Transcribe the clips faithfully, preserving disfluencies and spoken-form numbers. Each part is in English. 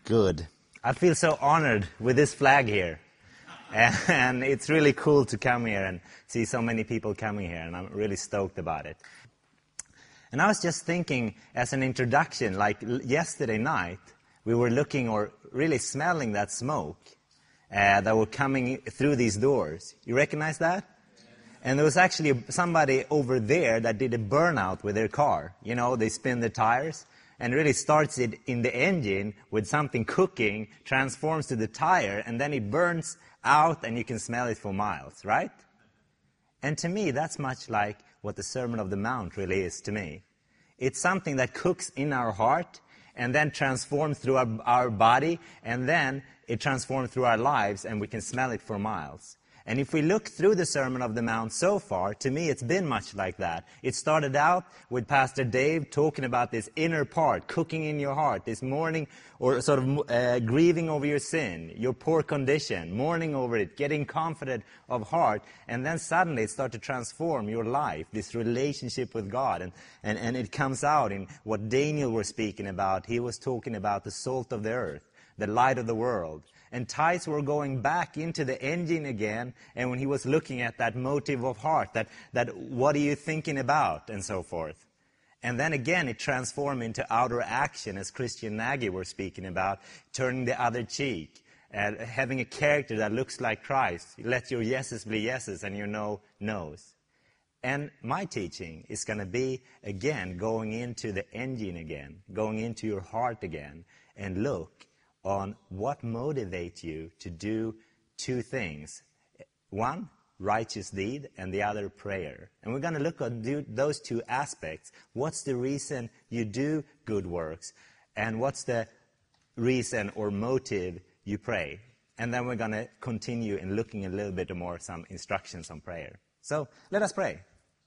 Good. I feel so honored with this flag here. And it's really cool to come here and see so many people coming here, and I'm really stoked about it. And I was just thinking, as an introduction, like yesterday night, we were looking or really smelling that smoke uh, that were coming through these doors. You recognize that? And there was actually somebody over there that did a burnout with their car. You know, they spin the tires and really starts it in the engine with something cooking, transforms to the tire, and then it burns out and you can smell it for miles, right? And to me, that's much like what the Sermon of the Mount really is to me. It's something that cooks in our heart and then transforms through our, our body, and then it transforms through our lives and we can smell it for miles. And if we look through the Sermon of the Mount so far, to me it's been much like that. It started out with Pastor Dave talking about this inner part, cooking in your heart, this mourning or sort of uh, grieving over your sin, your poor condition, mourning over it, getting confident of heart, and then suddenly it started to transform your life, this relationship with God. And, and, and it comes out in what Daniel was speaking about. He was talking about the salt of the earth, the light of the world. And tithes were going back into the engine again, and when he was looking at that motive of heart, that, that what are you thinking about, and so forth. And then again, it transformed into outer action, as Christian Nagy were speaking about, turning the other cheek, uh, having a character that looks like Christ. Let your yeses be yeses and your no, no's. And my teaching is going to be, again, going into the engine again, going into your heart again, and look on what motivates you to do two things. One, righteous deed, and the other, prayer. And we're going to look at do those two aspects. What's the reason you do good works? And what's the reason or motive you pray? And then we're going to continue in looking a little bit more some instructions on prayer. So let us pray.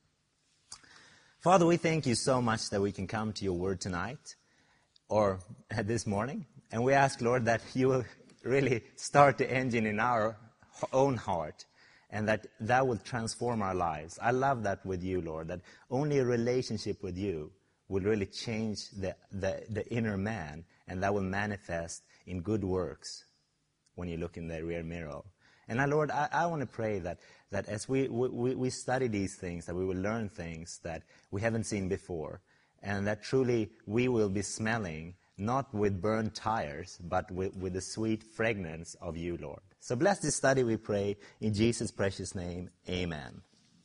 Father, we thank you so much that we can come to your word tonight, or this morning. And we ask, Lord, that you will really start the engine in our own heart, and that that will transform our lives. I love that with you, Lord, that only a relationship with you will really change the, the, the inner man, and that will manifest in good works when you look in the rear mirror. And, I, Lord, I, I want to pray that, that as we, we, we study these things, that we will learn things that we haven't seen before, and that truly we will be smelling not with burned tires, but with, with the sweet fragrance of you, Lord. So bless this study, we pray, in Jesus' precious name. Amen.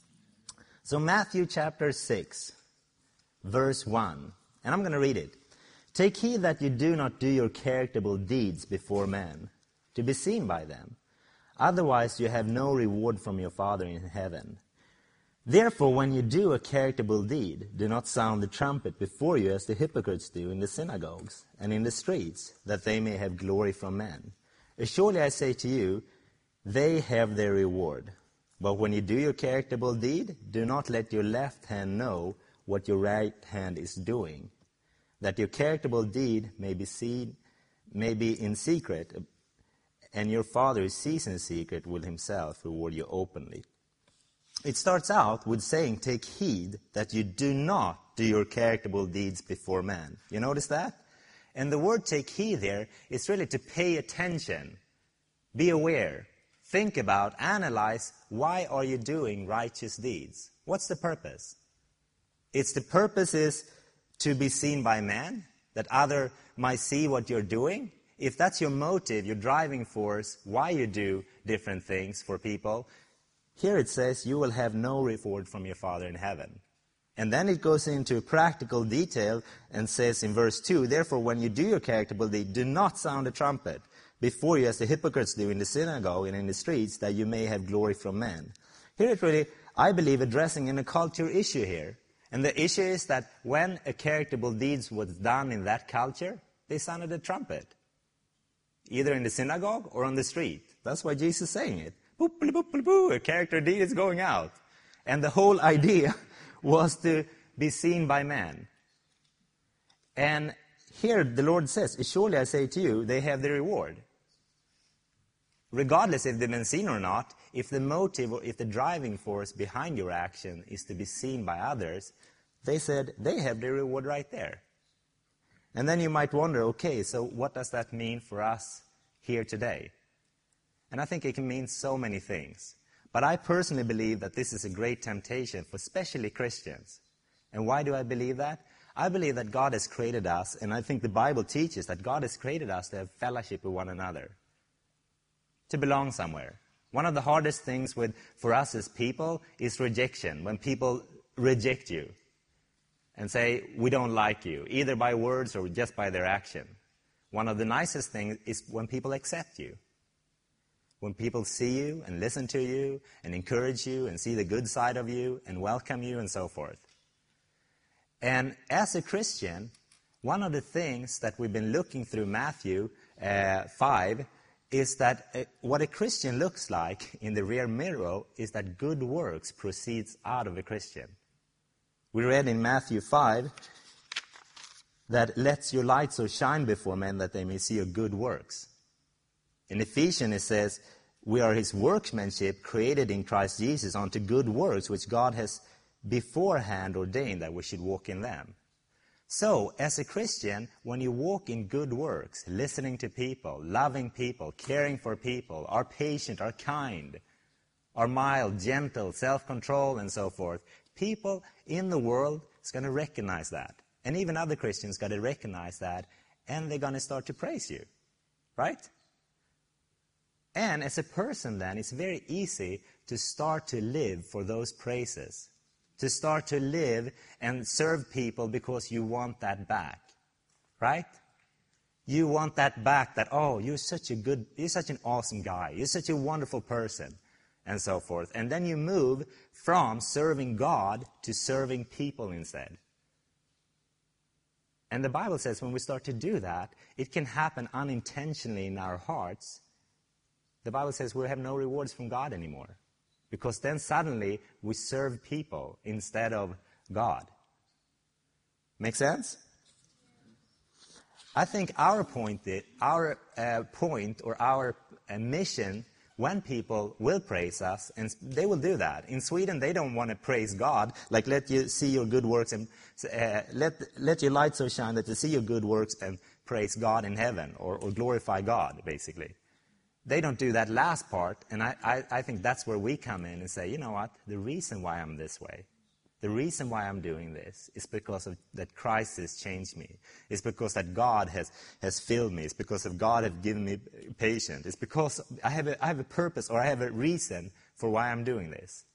So Matthew chapter six, verse one, and I'm going to read it. Take heed that you do not do your charitable deeds before men, to be seen by them. Otherwise you have no reward from your Father in heaven. Therefore, when you do a charitable deed, do not sound the trumpet before you as the hypocrites do in the synagogues and in the streets, that they may have glory from men. Surely I say to you, they have their reward. But when you do your charitable deed, do not let your left hand know what your right hand is doing, that your charitable deed may be seen, may be in secret, and your Father who sees in secret will himself reward you openly. It starts out with saying, take heed that you do not do your charitable deeds before men. You notice that? And the word take heed there is really to pay attention, be aware, think about, analyze, why are you doing righteous deeds? What's the purpose? It's the purpose is to be seen by man, that other might see what you're doing. If that's your motive, your driving force, why you do different things for people, here it says, you will have no reward from your Father in heaven. And then it goes into practical detail and says in verse two, therefore when you do your charitable deed, do not sound a trumpet before you as the hypocrites do in the synagogue and in the streets, that you may have glory from men. Here it really, I believe, addressing an culture issue here. And the issue is that when a charitable deed was done in that culture, they sounded a trumpet. Either in the synagogue or on the street. That's why Jesus is saying it. Boop, boop, boop, boop, boop, a character deed is going out. And the whole idea was to be seen by man. And here the Lord says, surely I say to you, they have their reward. Regardless if they've been seen or not, if the motive or if the driving force behind your action is to be seen by others, they said they have their reward right there. And then you might wonder, okay, so what does that mean for us here today? And I think it can mean so many things. But I personally believe that this is a great temptation for especially Christians. And why do I believe that? I believe that God has created us, and I think the Bible teaches that God has created us to have fellowship with one another, to belong somewhere. One of the hardest things with, for us as people is rejection, when people reject you and say, we don't like you, either by words or just by their action. One of the nicest things is when people accept you. When people see you and listen to you and encourage you and see the good side of you and welcome you and so forth. And as a Christian, one of the things that we've been looking through Matthew uh, five is that uh, what a Christian looks like in the rear mirror is that good works proceeds out of a Christian. We read in Matthew five that let your light so shine before men that they may see your good works. In Ephesians it says, we are his workmanship created in Christ Jesus unto good works which God has beforehand ordained that we should walk in them. So, as a Christian, when you walk in good works, listening to people, loving people, caring for people, are patient, are kind, are mild, gentle, self-control, and so forth, people in the world is going to recognize that. And even other Christians got to recognize that, and they're going to start to praise you. Right? And as a person then, it's very easy to start to live for those praises. To start to live and serve people because you want that back. Right? You want that back, that, oh, you're such a good, you're such an awesome guy. You're such a wonderful person. And so forth. And then you move from serving God to serving people instead. And the Bible says when we start to do that, it can happen unintentionally in our hearts. The Bible says we have no rewards from God anymore. Because then suddenly we serve people instead of God. Make sense? I think our point, our uh, point or our uh, mission, when people will praise us, and they will do that. In Sweden, they don't want to praise God, like let you see your good works and uh, let let your light so shine that you see your good works and praise God in heaven, or, or glorify God, basically. They don't do that last part, and I, I, I think that's where we come in and say, you know what, the reason why I'm this way, the reason why I'm doing this is because of that Christ has changed me. It's because that God has, has filled me. It's because of God has given me patience. It's because I have, a, I have a purpose, or I have a reason for why I'm doing this.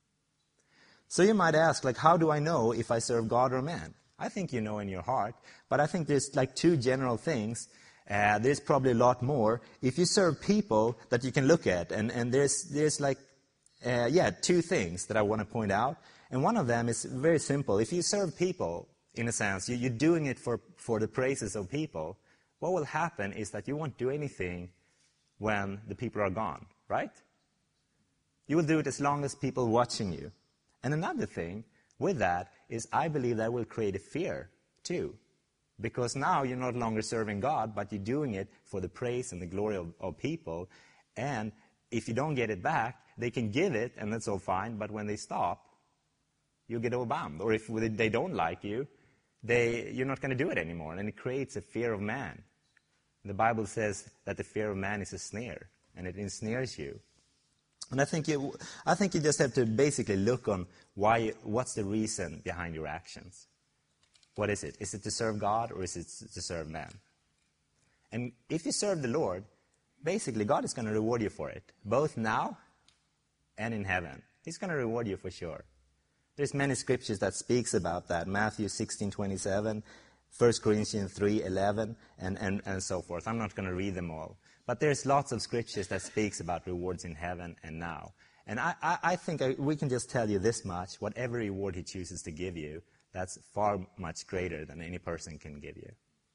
So you might ask, like, how do I know if I serve God or man? I think you know in your heart, but I think there's like two general things. Uh, there's probably a lot more. If you serve people that you can look at, and, and there's there's like, uh, yeah, two things that I want to point out. And one of them is very simple. If you serve people, in a sense, you, you're doing it for, for the praises of people, what will happen is that you won't do anything when the people are gone, right? You will do it as long as people are watching you. And another thing with that is I believe that will create a fear, too. Because now you're not longer serving God, but you're doing it for the praise and the glory of, of people. And if you don't get it back, they can give it, and that's all fine. But when they stop, you get overwhelmed. Or if they don't like you, they, you're not going to do it anymore. And it creates a fear of man. The Bible says that the fear of man is a snare, and it ensnares you. And I think you, I think you just have to basically look on why, what's the reason behind your actions. What is it? Is it to serve God, or is it to serve man? And if you serve the Lord, basically God is going to reward you for it, both now and in heaven. He's going to reward you for sure. There's many scriptures that speaks about that. Matthew sixteen twenty-seven, First Corinthians three eleven, and, and, and so forth. I'm not going to read them all. But there's lots of scriptures that speaks about rewards in heaven and now. And I, I, I think I, we can just tell you this much. Whatever reward he chooses to give you, that's far much greater than any person can give you.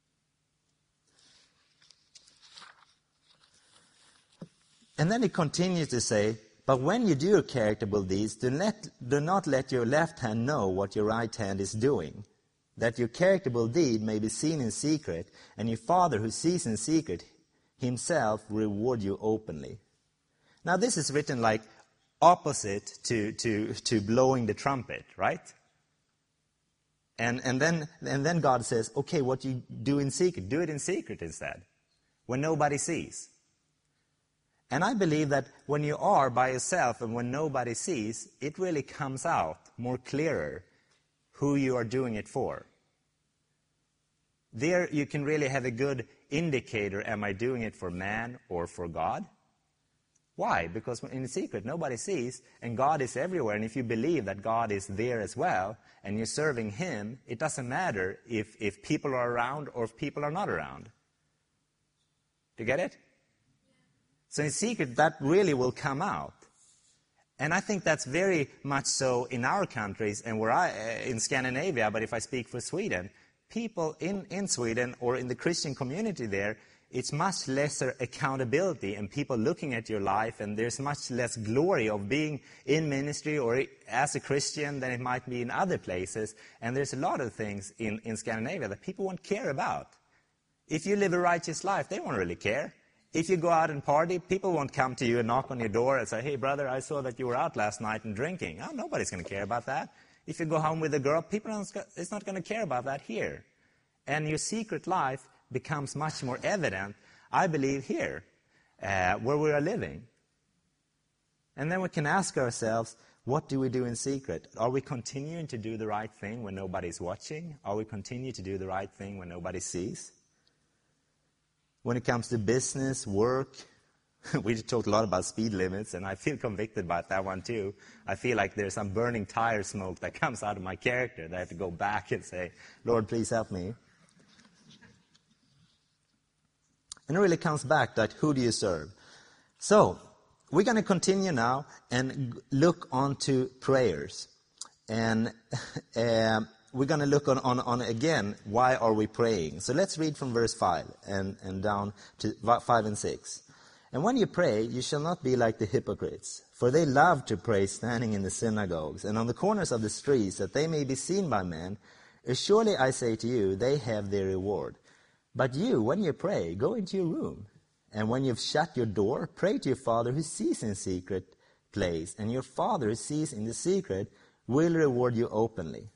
And then he continues to say, but when you do your charitable deeds, do, let, do not let your left hand know what your right hand is doing, that your charitable deed may be seen in secret, and your Father who sees in secret himself reward you openly. Now this is written like opposite to, to, to blowing the trumpet, right? And, and, then, and then God says, okay, what you do in secret, do it in secret instead, when nobody sees. And I believe that when you are by yourself and when nobody sees, it really comes out more clearer who you are doing it for. There you can really have a good indicator, am I doing it for man or for God? Why? Because in secret nobody sees, and God is everywhere. And if you believe that God is there as well, and you're serving Him, it doesn't matter if, if people are around or if people are not around. Do you get it? So in secret, that really will come out. And I think that's very much so in our countries and where I, in Scandinavia, but if I speak for Sweden, people in, in Sweden or in the Christian community there, it's much lesser accountability and people looking at your life, and there's much less glory of being in ministry or as a Christian than it might be in other places. And there's a lot of things in, in Scandinavia that people won't care about. If you live a righteous life, they won't really care. If you go out and party, people won't come to you and knock on your door and say, hey, brother, I saw that you were out last night and drinking. Oh, nobody's going to care about that. If you go home with a girl, people are it's not going to care about that here. And your secret life becomes much more evident, I believe, here, uh, where we are living. And then we can ask ourselves, what do we do in secret? Are we continuing to do the right thing when nobody's watching? Are we continuing to do the right thing when nobody sees? When it comes to business, work, we talked a lot about speed limits, and I feel convicted about that one too. I feel like there's some burning tire smoke that comes out of my character that I have to go back and say, Lord, please help me. And it really comes back that who do you serve? So, we're going to continue now and look onto prayers. And uh, we're going to look on, on, on, again, why are we praying? So let's read from verse five and, and down to five and six. And when you pray, you shall not be like the hypocrites, for they love to pray standing in the synagogues and on the corners of the streets, that they may be seen by men. Surely I say to you, they have their reward. But you, when you pray, go into your room, and when you've shut your door, pray to your Father who sees in secret place, and your Father who sees in the secret will reward you openly.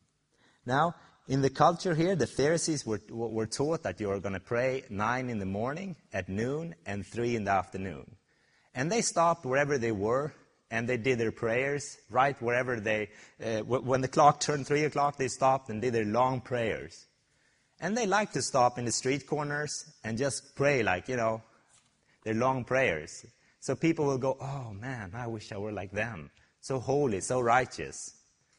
Now, in the culture here, the Pharisees were, were taught that you are going to pray nine in the morning, at noon, and three in the afternoon. And they stopped wherever they were, and they did their prayers right wherever they, uh, when the clock turned three o'clock, they stopped and did their long prayers. And they like to stop in the street corners and just pray like, you know, their long prayers. So people will go, oh man, I wish I were like them. So holy, so righteous.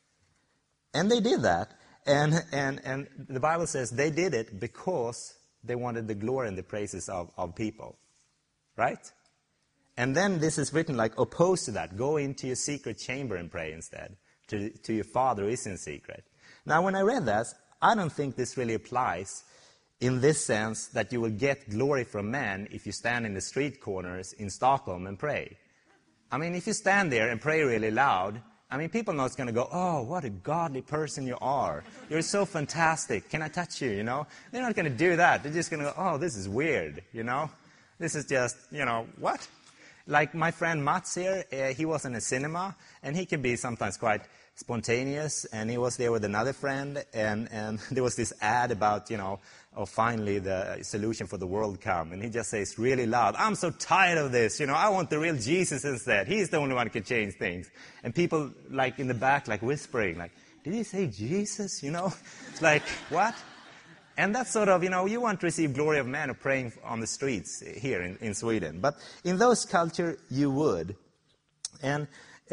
And they did that. And, and, and the Bible says they did it because they wanted the glory and the praises of, of people. Right? And then this is written like opposed to that. Go into your secret chamber and pray instead. To, to your Father who is in secret. Now when I read that, I don't think this really applies in this sense that you will get glory from men if you stand in the street corners in Stockholm and pray. I mean, if you stand there and pray really loud, I mean, people are not going to go, oh, what a godly person you are. You're so fantastic. Can I touch you, you know? They're not going to do that. They're just going to go, oh, this is weird, you know? This is just, you know, what? Like my friend Mats here, uh, he was in a cinema, and he can be sometimes quite spontaneous, and he was there with another friend, and, and there was this ad about, you know, oh, finally the solution for the world come, and he just says really loud, I'm so tired of this, you know, I want the real Jesus instead. He's the only one who can change things. And people, like, in the back, like, whispering, like, did he say Jesus, you know? It's like, what? And that's sort of, you know, you want to receive glory of man or praying on the streets here in, in Sweden. But in those culture, you would. And,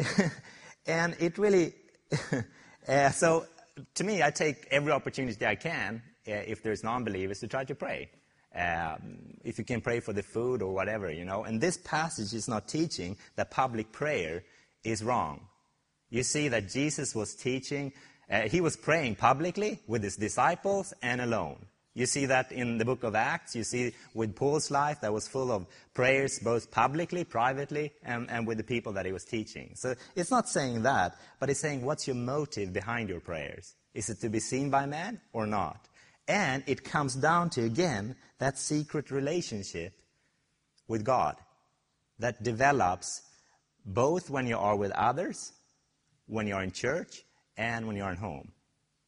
and it really... uh, so, to me, I take every opportunity I can, uh, if there's non-believers, to try to pray. Um, if you can pray for the food or whatever, you know. And this passage is not teaching that public prayer is wrong. You see that Jesus was teaching, uh, he was praying publicly with his disciples and alone. You see that in the book of Acts. You see with Paul's life that was full of prayers both publicly, privately, and, and with the people that he was teaching. So it's not saying that, but it's saying what's your motive behind your prayers? Is it to be seen by man or not? And it comes down to, again, that secret relationship with God that develops both when you are with others, when you are in church, and when you are at home.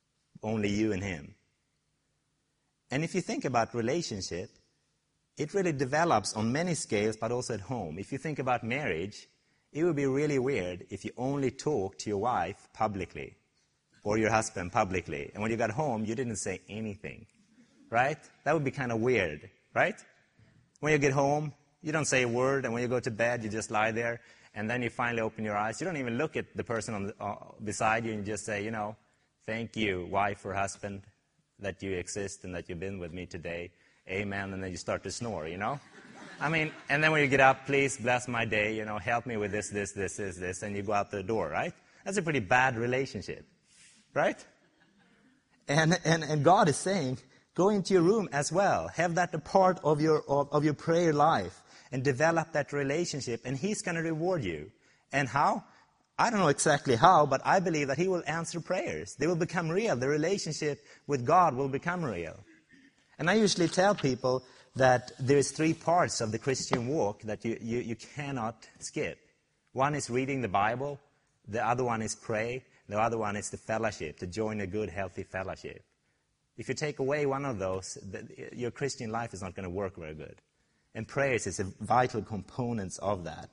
only you and him. And if you think about relationship, it really develops on many scales, but also at home. If you think about marriage, it would be really weird if you only talk to your wife publicly or your husband publicly. And when you got home, you didn't say anything, right? That would be kind of weird, right? When you get home, you don't say a word, and when you go to bed, you just lie there, and then you finally open your eyes. You don't even look at the person on the, uh, beside you, and you just say, you know, thank you, wife or husband, that you exist and that you've been with me today. Amen. And then you start to snore, you know? I mean, and then when you get up, please bless my day, you know, help me with this, this, this, this, this, and you go out the door, right? That's a pretty bad relationship, right? And and, and God is saying, go into your room as well. Have that a part of your of, of your prayer life and develop that relationship, and he's going to reward you. And how? I don't know exactly how, but I believe that he will answer prayers. They will become real. The relationship with God will become real. And I usually tell people that there's three parts of the Christian walk that you, you, you cannot skip. One is reading the Bible. The other one is pray. The other one is the fellowship, to join a good, healthy fellowship. If you take away one of those, the, your Christian life is not going to work very good. And prayers is a vital component of that.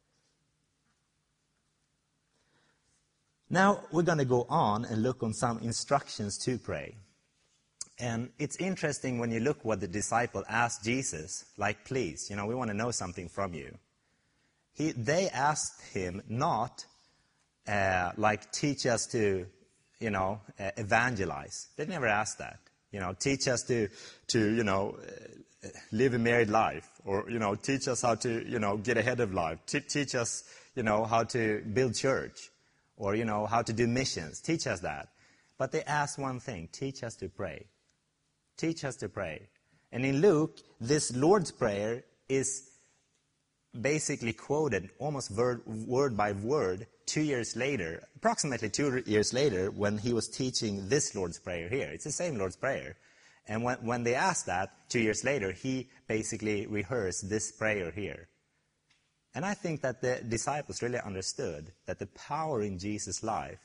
Now we're going to go on and look on some instructions to pray. And it's interesting when you look what the disciple asked Jesus, like, please, you know, we want to know something from you. He, they asked him not, uh, like, teach us to, you know, uh, evangelize. They never asked that. You know, teach us to, to you know, uh, live a married life. Or, you know, teach us how to, you know, get ahead of life. T- teach us, you know, how to build church. Or, you know, how to do missions. Teach us that. But they asked one thing, teach us to pray. Teach us to pray. And in Luke, this Lord's Prayer is basically quoted almost word, word by word two years later, approximately two years later, when he was teaching this Lord's Prayer here. It's the same Lord's Prayer. And when, when they asked that, two years later, he basically rehearsed this prayer here. And I think that the disciples really understood that the power in Jesus' life,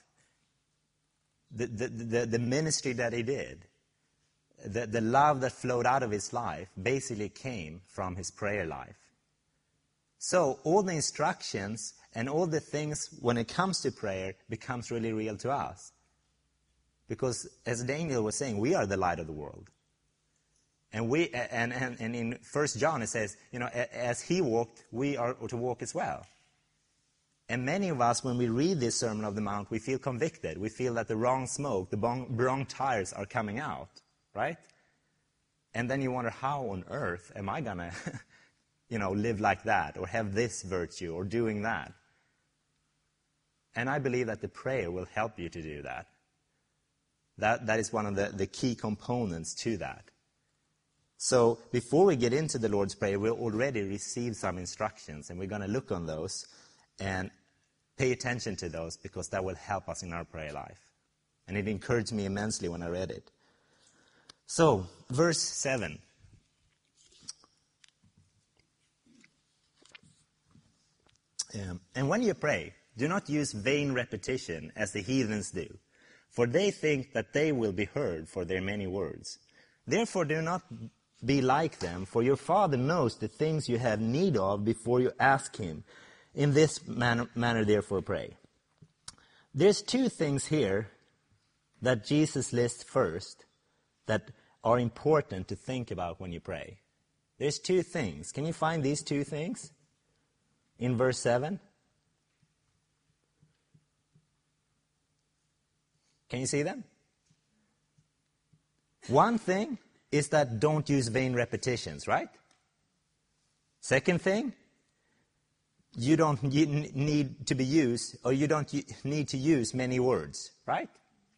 the, the, the, the ministry that he did, The, the love that flowed out of his life basically came from his prayer life. So all the instructions and all the things when it comes to prayer becomes really real to us. Because as Daniel was saying, we are the light of the world. And we and, and, and in First John it says, you know, as he walked, we are to walk as well. And many of us, when we read this Sermon on the Mount, we feel convicted. We feel that the wrong smoke, the wrong, wrong tires are coming out. Right? And then you wonder, how on earth am I going to, you know, live like that or have this virtue or doing that? And I believe that the prayer will help you to do that. That, that is one of the, the key components to that. So before we get into the Lord's Prayer, we'll already receive some instructions, and we're going to look on those and pay attention to those, because that will help us in our prayer life. And it encouraged me immensely when I read it. So, verse seven. Um, and when you pray, do not use vain repetition as the heathens do, for they think that they will be heard for their many words. Therefore do not be like them, for your Father knows the things you have need of before you ask him. In this man- manner, therefore, pray. There's two things here that Jesus lists first that are important to think about when you pray. There's two things. Can you find these two things in verse seven? Can you see them? One thing is that don't use vain repetitions, right? Second thing, you don't need to be used, or you don't need to use many words, right?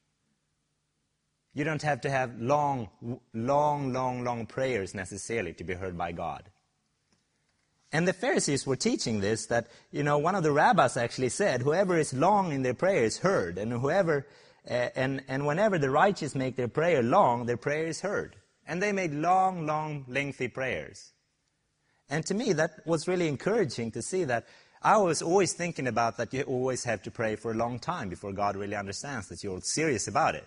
You don't have to have long, long, long, long prayers necessarily to be heard by God. And the Pharisees were teaching this, that, you know, one of the rabbis actually said, whoever is long in their prayer is heard, and whoever, uh, and, and whenever the righteous make their prayer long, their prayer is heard. And they made long, long, lengthy prayers. And to me, that was really encouraging to see that. I was always thinking about that you always have to pray for a long time before God really understands that you're serious about it.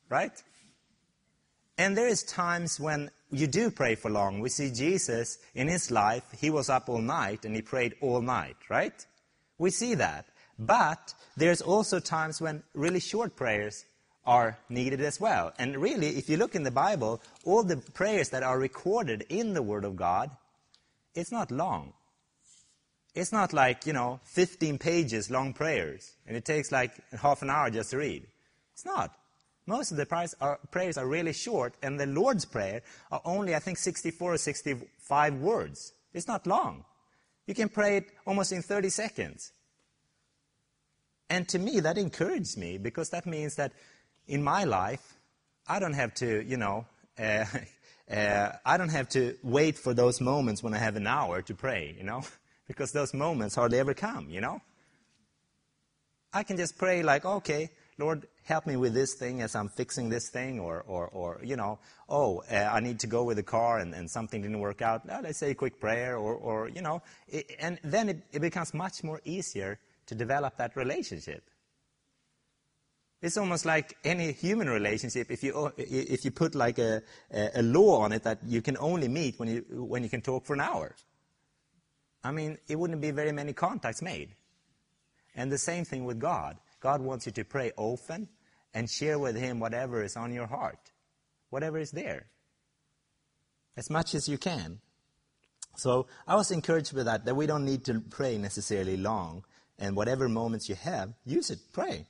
right? And there is times when you do pray for long. We see Jesus in his life, he was up all night and he prayed all night, right? We see that. But there's also times when really short prayers are needed as well. And really, if you look in the Bible, all the prayers that are recorded in the Word of God, it's not long. It's not like, you know, fifteen pages long prayers, and it takes like half an hour just to read. It's not. Most of the prayers are, prayers are really short, and the Lord's Prayer are only, I think, sixty-four or sixty-five words. It's not long. You can pray it almost in thirty seconds. And to me, that encourages me, because that means that in my life, I don't have to, you know, uh, uh, I don't have to wait for those moments when I have an hour to pray, you know, because those moments hardly ever come, you know. I can just pray like, okay, Lord, help me with this thing as I'm fixing this thing, or, or, or you know, oh, uh, I need to go with the car and, and something didn't work out. Now, let's say a quick prayer, or, or you know, it, and then it, it becomes much more easier to develop that relationship. It's almost like any human relationship. If you if you put like a, a law on it that you can only meet when you when you can talk for an hour, I mean, it wouldn't be very many contacts made. And the same thing with God. God wants you to pray often and share with him whatever is on your heart, whatever is there, as much as you can. So I was encouraged with that, that we don't need to pray necessarily long, and whatever moments you have, use it, pray.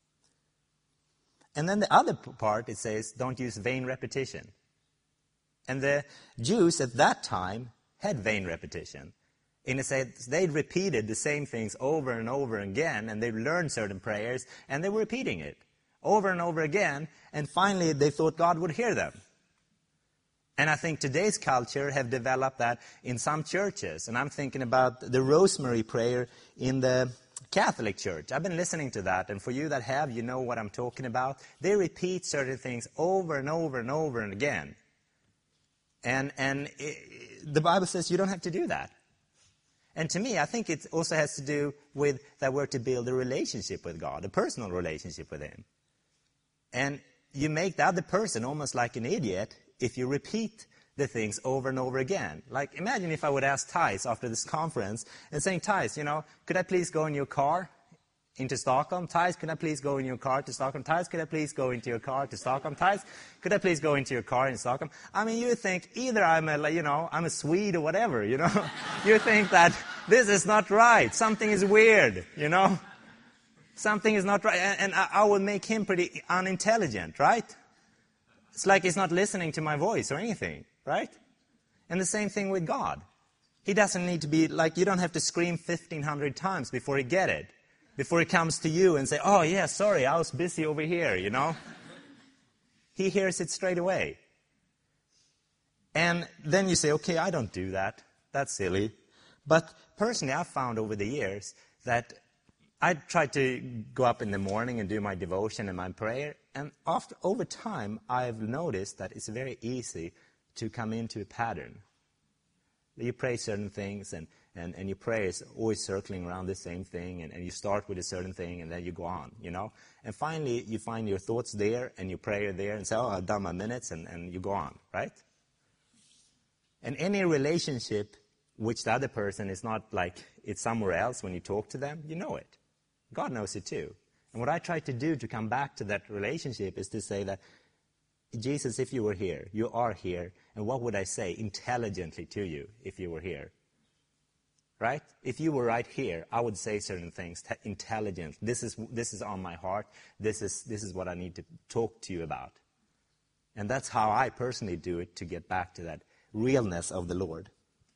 And then the other part, it says, don't use vain repetition. And the Jews at that time had vain repetition. In a sense, they'd repeated the same things over and over again, and they'd learned certain prayers, and they were repeating it over and over again, and finally they thought God would hear them. And I think today's culture have developed that in some churches, and I'm thinking about the Rosemary prayer in the Catholic Church. I've been listening to that, and for you that have, you know what I'm talking about. They repeat certain things over and over and over and again. And, and it, the Bible says you don't have to do that. And to me, I think it also has to do with that we're to build a relationship with God, a personal relationship with him. And you make the other person almost like an idiot if you repeat the things over and over again. Like, imagine if I would ask Thijs after this conference and saying, Thijs, you know, could I please go in your car into Stockholm? Thijs, could I please go in your car to Stockholm? Thijs, could I please go into your car to Stockholm? Thijs, could I please go into your car in Stockholm? I mean, you think either I'm a, you know, I'm a Swede or whatever, you know. You think that this is not right. Something is weird, you know. Something is not right. And, and I, I would make him pretty unintelligent, right? It's like he's not listening to my voice or anything, right? And the same thing with God. He doesn't need to be, like, you don't have to scream fifteen hundred times before he get it. Before he comes to you and say, oh, yeah, sorry, I was busy over here, you know. He hears it straight away. And then you say, okay, I don't do that. That's silly. But personally, I've found over the years that I try to go up in the morning and do my devotion and my prayer. And after, over time, I've noticed that it's very easy to come into a pattern. You pray certain things, and, and, and your prayer is always circling around the same thing, and, and you start with a certain thing, and then you go on, you know. And finally, you find your thoughts there, and your prayer there, and say, oh, I've done my minutes, and, and you go on, right? And any relationship which the other person is not like it's somewhere else when you talk to them, you know it. God knows it too. And what I try to do to come back to that relationship is to say that, Jesus, if you were here, you are here, and what would I say intelligently to you if you were here? Right? If you were right here, I would say certain things t- intelligent. This is this is on my heart. This is this is what I need to talk to you about. And that's how I personally do it to get back to that realness of the Lord.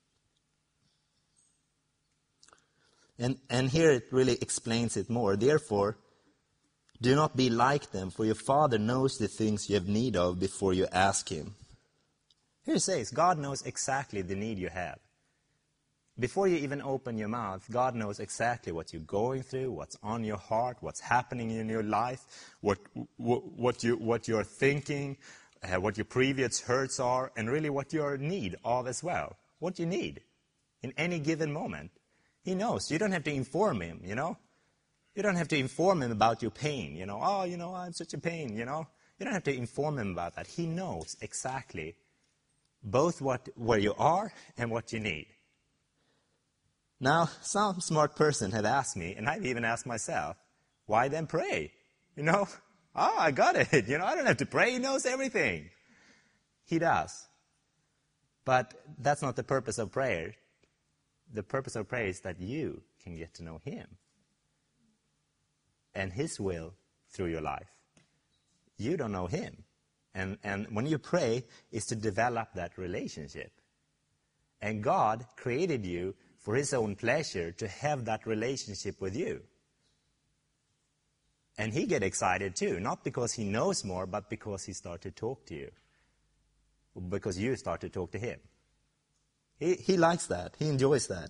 And and here it really explains it more. Therefore, do not be like them, for your Father knows the things you have need of before you ask him. Here it says, God knows exactly the need you have. Before you even open your mouth, God knows exactly what you're going through, what's on your heart, what's happening in your life, what what, what you what you're thinking, uh, what your previous hurts are, and really what your need of as well. What you need in any given moment. He knows. You don't have to inform him, you know. You don't have to inform him about your pain, you know. Oh, you know, I'm such a pain, you know. You You don't have to inform him about that. He knows exactly both what where you are and what you need. Now, some smart person had asked me, and I've even asked myself, why then pray? You know, oh, I got it. You know, I don't have to pray. He knows everything. He does. But that's not the purpose of prayer. The purpose of prayer is that you can get to know him and his will through your life. You don't know him. And, and when you pray, it's to develop that relationship. And God created you for his own pleasure to have that relationship with you. And he get excited too, not because he knows more, but because he starts to talk to you. Because you start to talk to him. He, he likes that. He enjoys that.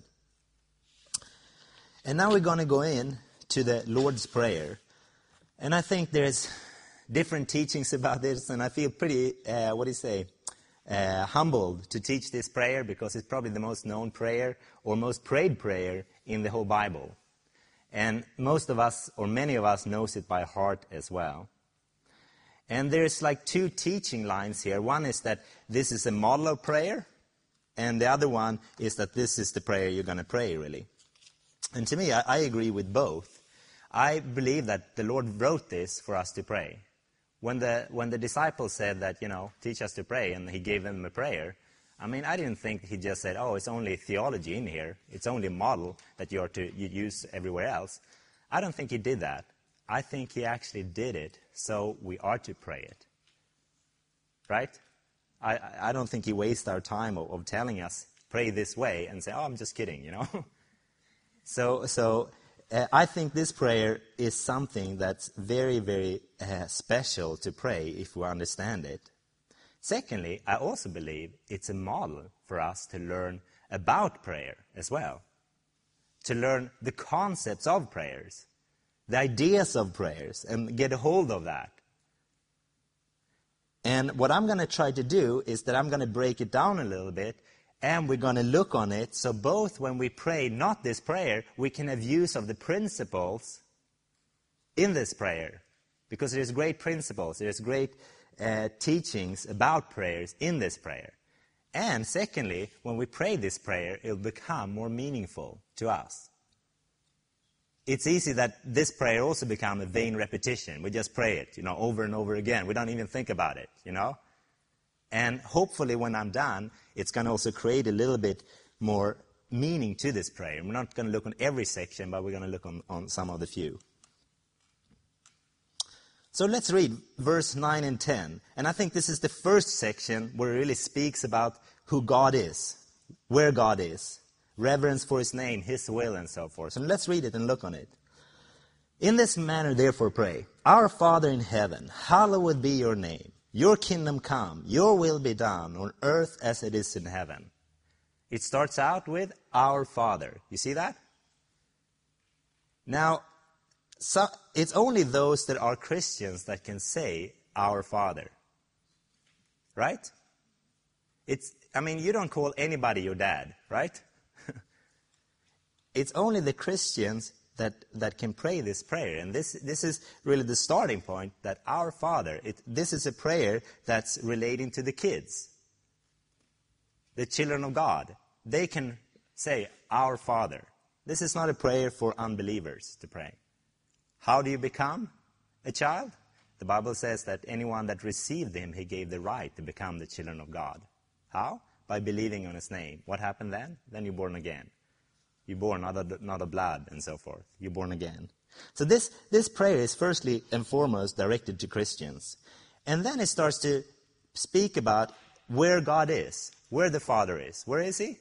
And now we're going to go in to the Lord's Prayer. And I think there's different teachings about this, and I feel pretty, uh, what do you say, uh, humbled to teach this prayer because it's probably the most known prayer or most prayed prayer in the whole Bible. And most of us, or many of us, knows it by heart as well. And there's like two teaching lines here. One is that this is a model of prayer, and the other one is that this is the prayer you're going to pray, really. And to me, I, I agree with both. I believe that the Lord wrote this for us to pray. When the when the disciples said that, you know, teach us to pray, and he gave them a prayer, I mean, I didn't think he just said, oh, it's only theology in here. It's only a model that you are to you use everywhere else. I don't think he did that. I think he actually did it so we are to pray it. Right? I, I don't think he wastes our time of, of telling us, pray this way, and say, oh, I'm just kidding, you know. so so uh, I think this prayer is something that's very, very uh, special to pray if we understand it. Secondly, I also believe it's a model for us to learn about prayer as well. To learn the concepts of prayers, the ideas of prayers, and get a hold of that. And what I'm going to try to do is that I'm going to break it down a little bit, and we're going to look on it. So both when we pray not this prayer, we can have use of the principles in this prayer. Because there's great principles, there's great uh, teachings about prayers in this prayer. And secondly, when we pray this prayer, it'll become more meaningful to us. It's easy that this prayer also becomes a vain repetition. We just pray it, you know, over and over again. We don't even think about it, you know. And hopefully when I'm done, it's going to also create a little bit more meaning to this prayer. We're not going to look on every section, but we're going to look on, on some of the few. So let's read verse nine and ten. And I think this is the first section where it really speaks about who God is, where God is, reverence for his name, his will, and so forth. So let's read it and look on it. In this manner, therefore, pray, Our Father in heaven, hallowed be your name. Your kingdom come, your will be done on earth as it is in heaven. It starts out with Our Father. You see that? Now, so it's only those that are Christians that can say Our Father. Right? It's, I mean, you don't call anybody your dad, right? It's only the Christians that, that can pray this prayer. And this, this is really the starting point, that Our Father, it, this is a prayer that's relating to the kids. The children of God. They can say, Our Father. This is not a prayer for unbelievers to pray. How do you become a child? The Bible says that anyone that received him, he gave the right to become the children of God. How? By believing on his name. What happened then? Then you're born again. You're born not of, not of blood and so forth. You're born again. So this, this prayer is firstly and foremost directed to Christians. And then it starts to speak about where God is, where the Father is. Where is he?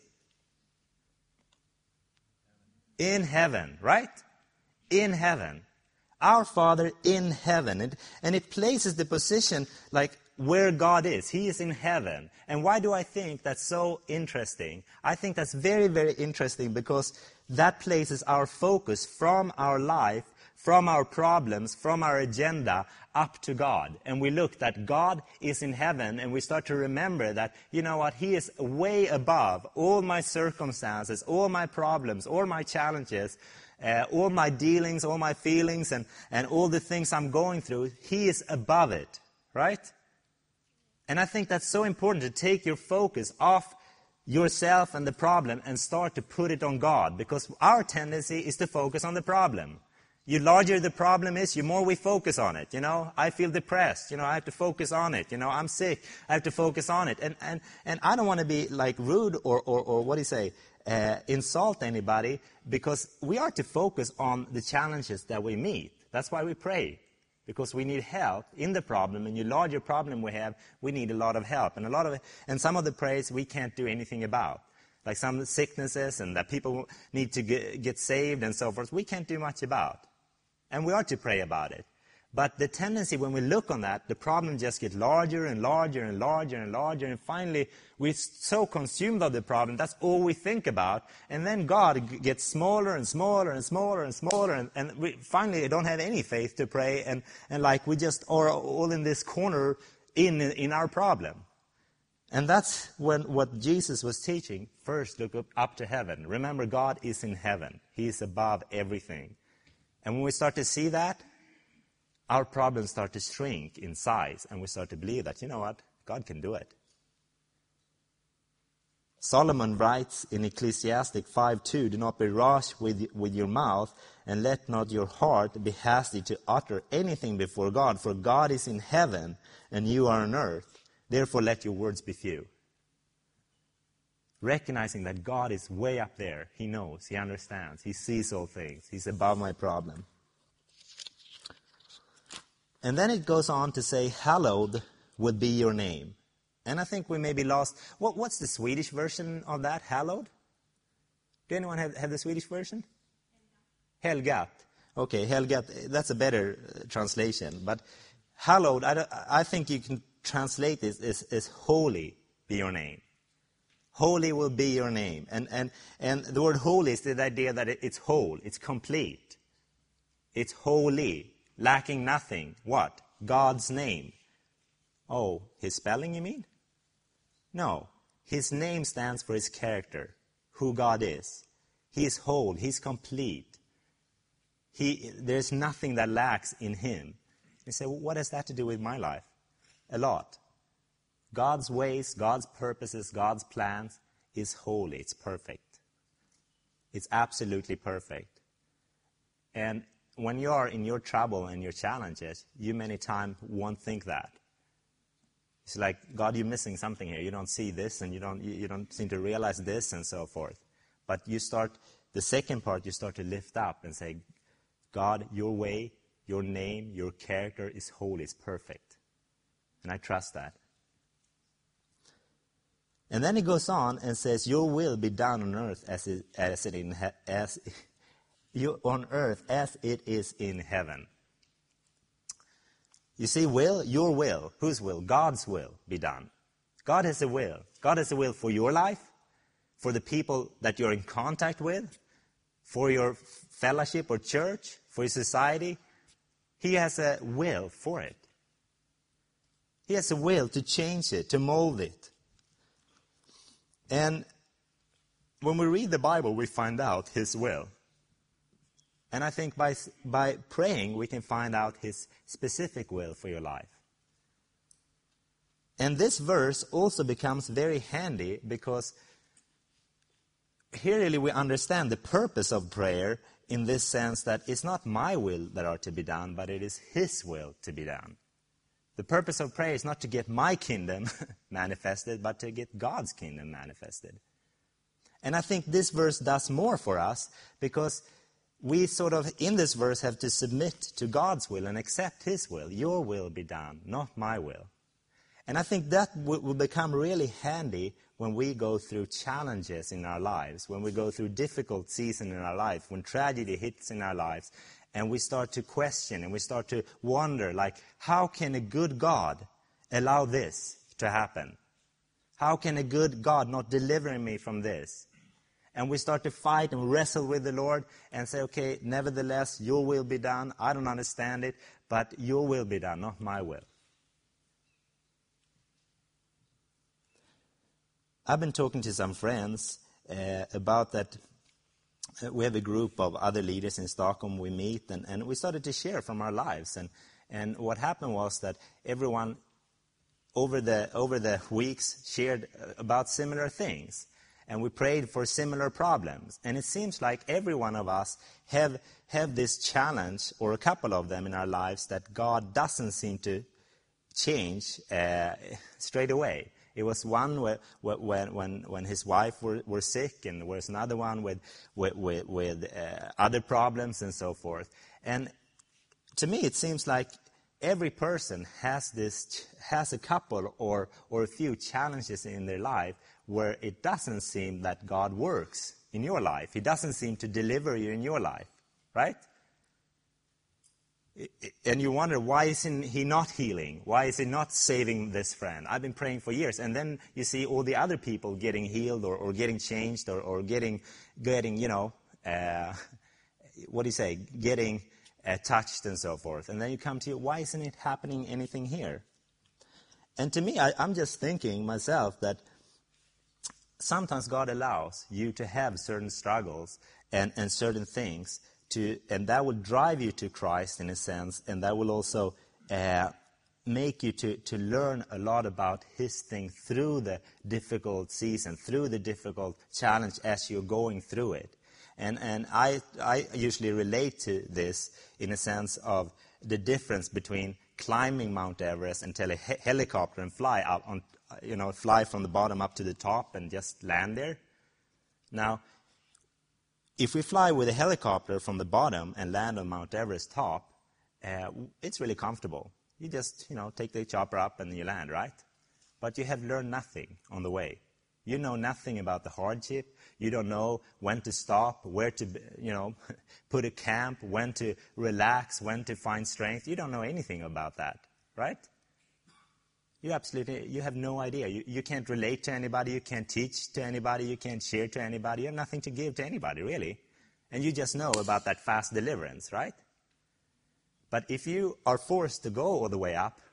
In heaven, right? In heaven. Our Father in heaven. And, and it places the position like where God is. He is in heaven. And why do I think that's so interesting? I think that's very, very interesting because that places our focus from our life, from our problems, from our agenda, up to God. And we look that God is in heaven, and we start to remember that, you know what, he is way above all my circumstances, all my problems, all my challenges, uh, all my dealings, all my feelings, and, and all the things I'm going through. He is above it. right? And I think that's so important to take your focus off yourself and the problem and start to put it on God, because our tendency is to focus on the problem. The larger the problem is, the more we focus on it. You know, I feel depressed. You know, I have to focus on it. You know, I'm sick. I have to focus on it. And and, and I don't want to be like rude or, or, or what do you say, uh, insult anybody, because we are to focus on the challenges that we meet. That's why we pray, because we need help in the problem. And the larger problem we have, we need a lot of help. And a lot of and some of the prayers we can't do anything about. Like some sicknesses and that people need to get, get saved and so forth, we can't do much about. And we are to pray about it. But the tendency when we look on that, the problem just gets larger and larger and larger and larger. And finally, we're so consumed of the problem, that's all we think about. And then God gets smaller and smaller and smaller and smaller. And, and we finally don't have any faith to pray. And, and like we just are all in this corner in, in our problem. And that's when what Jesus was teaching. First, look up, up to heaven. Remember, God is in heaven. He is above everything. And when we start to see that, our problems start to shrink in size, and we start to believe that, you know what, God can do it. Solomon writes in Ecclesiastes five two, do not be rash with, with your mouth, and let not your heart be hasty to utter anything before God, for God is in heaven, and you are on earth. Therefore let your words be few. Recognizing that God is way up there. He knows, He understands, He sees all things. He's above my problem. And then it goes on to say, hallowed would be your name. And I think we may be lost. What, what's the Swedish version of that, hallowed? Do anyone have, have the Swedish version? Helgat. Okay, Helgat, that's a better translation. But hallowed, I, I think you can translate this as, as holy be your name. Holy will be your name. And, and, and the word holy is the idea that it's whole, it's complete. It's holy, lacking nothing. What? God's name. Oh, His spelling, you mean? No. His name stands for His character, who God is. He is whole, He's complete. He, there's nothing that lacks in Him. You say, well, what has that to do with my life? A lot. God's ways, God's purposes, God's plans is holy. It's perfect. It's absolutely perfect. And when you are in your trouble and your challenges, you many times won't think that. It's like, God, you're missing something here. You don't see this, and you don't you don't seem to realize this, and so forth. But you start, the second part, you start to lift up and say, God, your way, your name, your character is holy, it's perfect. And I trust that. And then he goes on and says, your will be done on earth as it, as it in as you on earth as it is in heaven. You see, will, your will, whose will? God's will be done. God has a will. God has a will for your life, for the people that you're in contact with, for your fellowship or church, for your society. He has a will for it. He has a will to change it, to mold it. And when we read the Bible, we find out His will. And I think by, by praying, we can find out His specific will for your life. And this verse also becomes very handy because here really we understand the purpose of prayer in this sense that it's not my will that are to be done, but it is His will to be done. The purpose of prayer is not to get my kingdom manifested, but to get God's kingdom manifested. And I think this verse does more for us because we sort of, in this verse, have to submit to God's will and accept His will. Your will be done, not my will. And I think that will become really handy when we go through challenges in our lives, when we go through difficult seasons in our life, when tragedy hits in our lives, and we start to question and we start to wonder, like, how can a good God allow this to happen? How can a good God not deliver me from this? And we start to fight and wrestle with the Lord and say, okay, nevertheless, your will be done. I don't understand it, but your will be done, not my will. I've been talking to some friends uh, about that. Uh, we have a group of other leaders in Stockholm. We meet, and, and we started to share from our lives. And, and what happened was that everyone over the over the weeks shared about similar things, and we prayed for similar problems. And it seems like every one of us have have this challenge, or a couple of them in our lives, that God doesn't seem to change uh, straight away. It was one where, when when when his wife were, were sick, and there was another one with with with, with uh, other problems and so forth. And to me, it seems like every person has this has a couple or or a few challenges in their life where it doesn't seem that God works in your life. He doesn't seem to deliver you in your life, right? And you wonder, why isn't he not healing? Why is he not saving this friend? I've been praying for years. And then you see all the other people getting healed or, or getting changed or, or getting, getting, you know, uh, what do you say, getting uh, touched and so forth. And then you come to you, why isn't it happening anything here? And to me, I, I'm just thinking myself that sometimes God allows you to have certain struggles and, and certain things, to, and that will drive you to Christ in a sense, and that will also uh, make you to, to learn a lot about his thing through the difficult season, through the difficult challenge as you're going through it. And and I I usually relate to this in a sense of the difference between climbing Mount Everest and take a he- helicopter and fly up on, you know, fly from the bottom up to the top and just land there. Now, if we fly with a helicopter from the bottom and land on Mount Everest top, uh, it's really comfortable. You just, you know, take the chopper up and you land, right? But you have learned nothing on the way. You know nothing about the hardship. You don't know when to stop, where to, you know, put a camp, when to relax, when to find strength. You don't know anything about that, right? You absolutely, you have no idea. You, you can't relate to anybody. You can't teach to anybody. You can't share to anybody. You have nothing to give to anybody, really. And you just know about that fast deliverance, right? But if you are forced to go all the way up,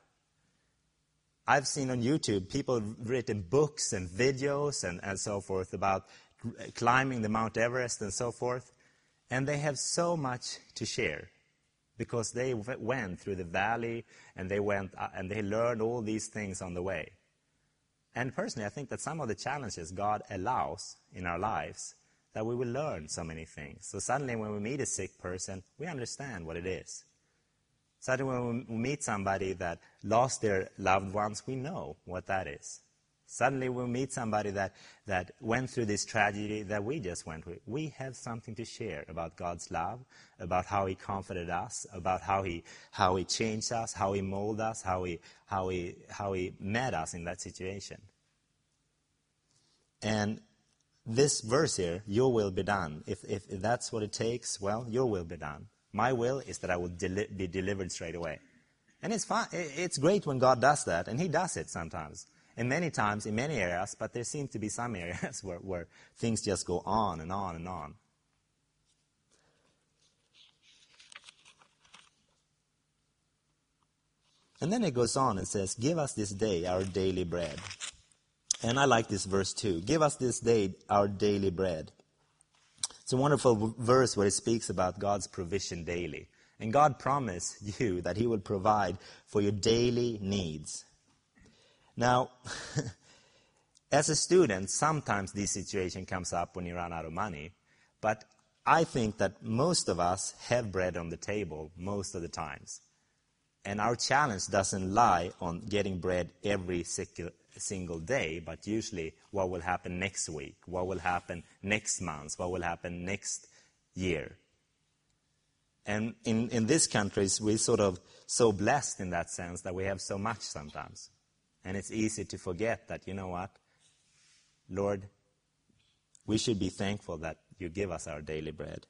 I've seen on YouTube people have written books and videos and, and so forth about climbing the Mount Everest and so forth. And they have so much to share, because they went through the valley and they went uh, and they learned all these things on the way. And personally, I think that some of the challenges God allows in our lives, that we will learn so many things. So suddenly when we meet a sick person, we understand what it is. Suddenly when we meet somebody that lost their loved ones, we know what that is. Suddenly when we meet somebody that, that went through this tragedy that we just went through, we have something to share about God's love, about how he comforted us, about how he how he changed us, how he molded us, how he how he how he met us in that situation. And this verse here, your will be done. If if, if that's what it takes, well, your will be done. My will is that I will deli- be delivered straight away. And it's fine. It's great when God does that, and he does it sometimes. And many times, in many areas, but there seem to be some areas where, where things just go on and on and on. And then it goes on and says, give us this day our daily bread. And I like this verse too. Give us this day our daily bread. It's a wonderful v- verse where it speaks about God's provision daily. And God promised you that he will provide for your daily needs. Now, as a student, sometimes this situation comes up when you run out of money. But I think that most of us have bread on the table most of the times. And our challenge doesn't lie on getting bread every single day, but usually what will happen next week, what will happen next month, what will happen next year. And in, in these countries, we're sort of so blessed in that sense that we have so much sometimes. And it's easy to forget that, you know what, Lord, we should be thankful that you give us our daily bread.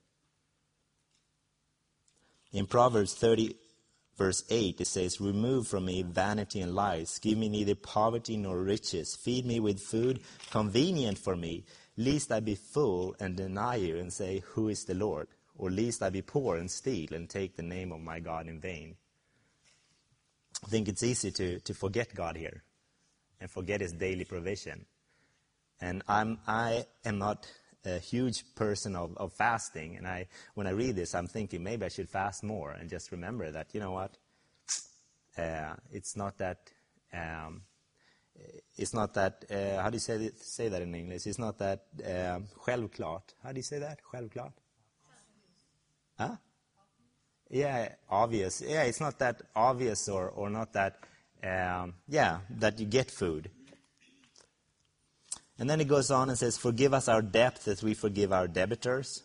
In Proverbs thirty, verse eight, it says, remove from me vanity and lies. Give me neither poverty nor riches. Feed me with food convenient for me, lest I be full and deny you and say, who is the Lord? Or lest I be poor and steal and take the name of my God in vain. I think it's easy to, to forget God here and forget his daily provision. And I'm, I am not a huge person of, of fasting. And I, when I read this, I'm thinking maybe I should fast more and just remember that, you know what, uh, it's not that um, it's not that, uh, how do you say, it, say that in English? It's not that um, självklart. How do you say that? Självklart? Huh? Yeah, obvious. Yeah, it's not that obvious or, or not that, um, yeah, that you get food. And then it goes on and says, forgive us our debts as we forgive our debtors.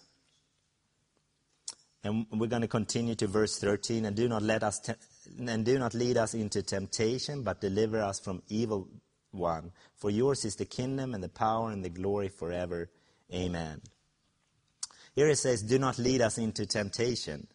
And we're going to continue to verse thirteen, and do not let us te- and do not lead us into temptation, but deliver us from evil one. For yours is the kingdom and the power and the glory forever. Amen. Here it says, do not lead us into temptation.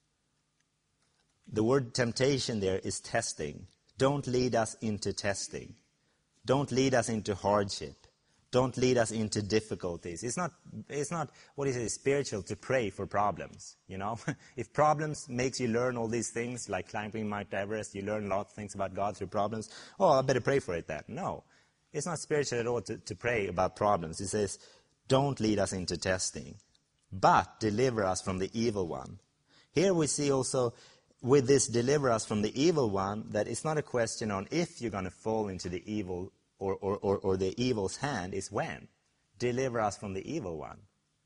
The word temptation there is testing. Don't lead us into testing. Don't lead us into hardship. Don't lead us into difficulties. It's not, it's not, what is it, spiritual to pray for problems, you know? If problems makes you learn all these things, like climbing Mount Everest, you learn a lot of things about God through problems, oh, I better pray for it then. No, it's not spiritual at all to, to pray about problems. It says, don't lead us into testing, but deliver us from the evil one. Here we see also, with this deliver us from the evil one, that it's not a question on if you're going to fall into the evil Or, or, or, or the evil's hand, is when. Deliver us from the evil one.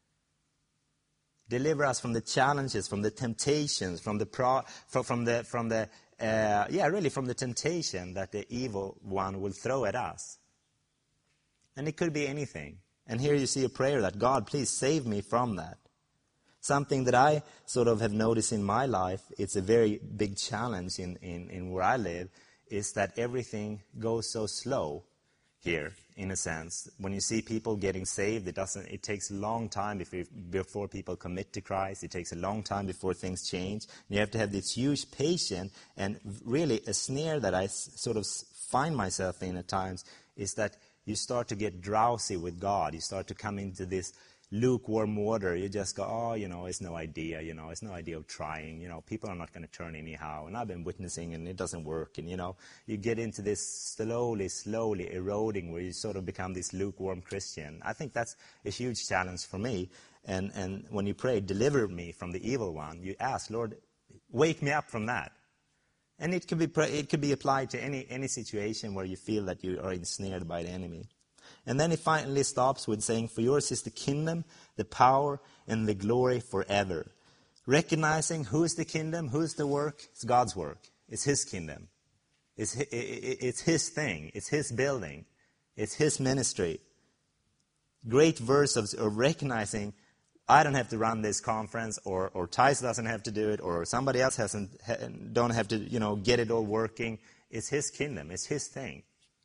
Deliver us from the challenges, from the temptations, from the pro, from, from the from the uh, yeah, really from the temptation that the evil one will throw at us. And it could be anything. And here you see a prayer that God, please save me from that. Something that I sort of have noticed in my life, it's a very big challenge in, in, in where I live, is that everything goes so slow. Here, in a sense, when you see people getting saved, it doesn't. It takes a long time before, before people commit to Christ. It takes a long time before things change. You have to have this huge patience, and really a snare that I s- sort of find myself in at times is that you start to get drowsy with God. You start to come into this lukewarm water. You just go, oh, you know, it's no idea, you know, it's no idea of trying, you know, people are not going to turn anyhow, and I've been witnessing and it doesn't work, and, you know, you get into this slowly, slowly eroding where you sort of become this lukewarm Christian. I think that's a huge challenge for me, and, and when you pray, deliver me from the evil one, you ask, Lord, wake me up from that. And it could be, it could be applied to any, any situation where you feel that you are ensnared by the enemy. And then he finally stops with saying, for yours is the kingdom, the power, and the glory forever. Recognizing who's the kingdom, who's the work, it's God's work. It's his kingdom. It's his, it's his thing. It's his building. It's his ministry. Great verse of, of recognizing, I don't have to run this conference, or, or Tice doesn't have to do it, or somebody else hasn't, don't have to, you know, get it all working. It's his kingdom. It's his thing.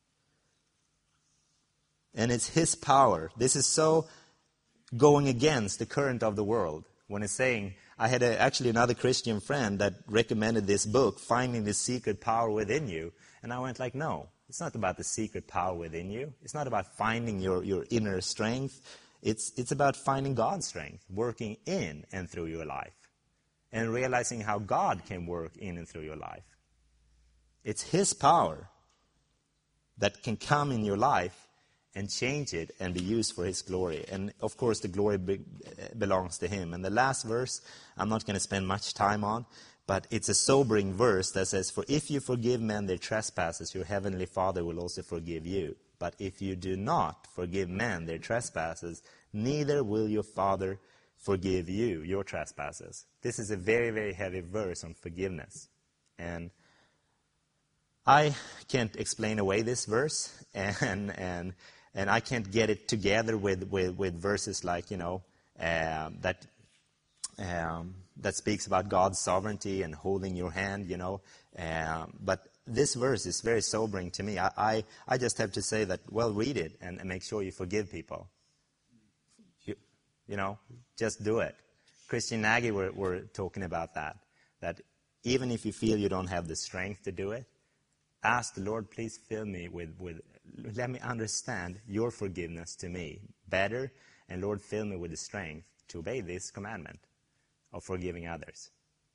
And it's his power. This is so going against the current of the world. When it's saying, I had a, actually another Christian friend that recommended this book, Finding the Secret Power Within You. And I went like, no, it's not about the secret power within you. It's not about finding your, your inner strength. It's, it's about finding God's strength, working in and through your life. And realizing how God can work in and through your life. It's his power that can come in your life and change it and be used for his glory. And, of course, the glory be- belongs to him. And the last verse, I'm not going to spend much time on, but it's a sobering verse that says, for if you forgive men their trespasses, your heavenly Father will also forgive you. But if you do not forgive men their trespasses, neither will your Father forgive you your trespasses. This is a very, very heavy verse on forgiveness. And I can't explain away this verse, and and and I can't get it together with, with, with verses like, you know, um, that um, that speaks about God's sovereignty and holding your hand, you know. Um, but this verse is very sobering to me. I, I, I just have to say that, well, read it and, and make sure you forgive people. You, you know, just do it. Christian Nagy were, were talking about that, that even if you feel you don't have the strength to do it, ask the Lord, please fill me with, with, let me understand your forgiveness to me better, and Lord, fill me with the strength to obey this commandment of forgiving others.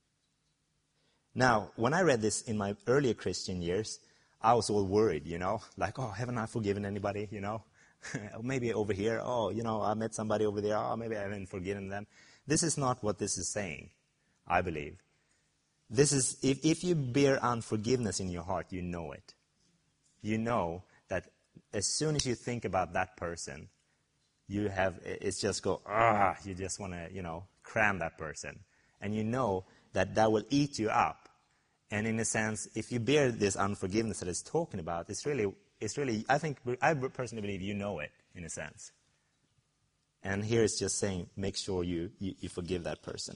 Now, when I read this in my earlier Christian years, I was all worried, you know, like, oh, haven't I forgiven anybody, you know? Maybe over here, oh, you know, I met somebody over there, oh, maybe I haven't forgiven them. This is not what this is saying, I believe. This is, if, if you bear unforgiveness in your heart, you know it. You know that as soon as you think about that person, you have, it's just go, ah, you just want to, you know, cram that person. And you know that that will eat you up. And in a sense, if you bear this unforgiveness that it's talking about, it's really, it's really, I think, I personally believe you know it, in a sense. And here it's just saying, make sure you, you, you forgive that person.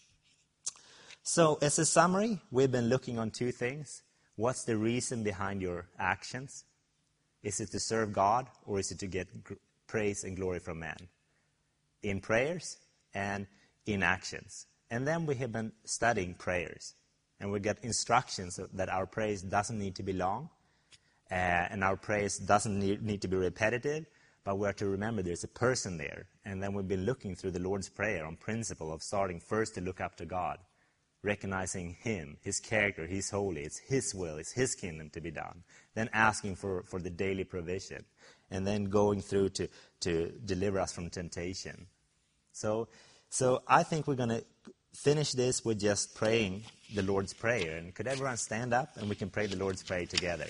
So as a summary, we've been looking on two things. What's the reason behind your actions? Is it to serve God, or is it to get gr- praise and glory from man? In prayers and in actions. And then we have been studying prayers. And we get instructions that our praise doesn't need to be long. Uh, and our praise doesn't need, need to be repetitive. But we are to remember there's a person there. And then we've been looking through the Lord's Prayer on principle of starting first to look up to God. Recognizing Him, His character, He's holy. It's His will, it's His kingdom to be done. Then asking for, for the daily provision. And then going through to, to deliver us from temptation. So, so I think we're going to finish this with just praying the Lord's Prayer. And could everyone stand up and we can pray the Lord's Prayer together?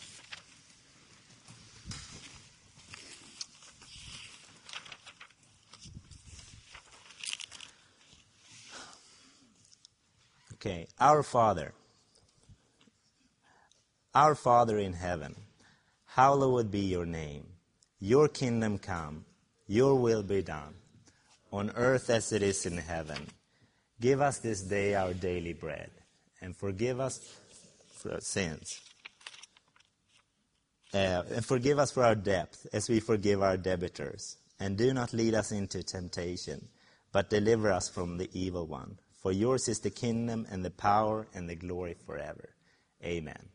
Okay, our Father, our Father in heaven, hallowed be your name. Your kingdom come, your will be done, on earth as it is in heaven. Give us this day our daily bread, and forgive us for our sins. Uh, and forgive us for our debt, as we forgive our debtors. And do not lead us into temptation, but deliver us from the evil one. For yours is the kingdom and the power and the glory forever. Amen.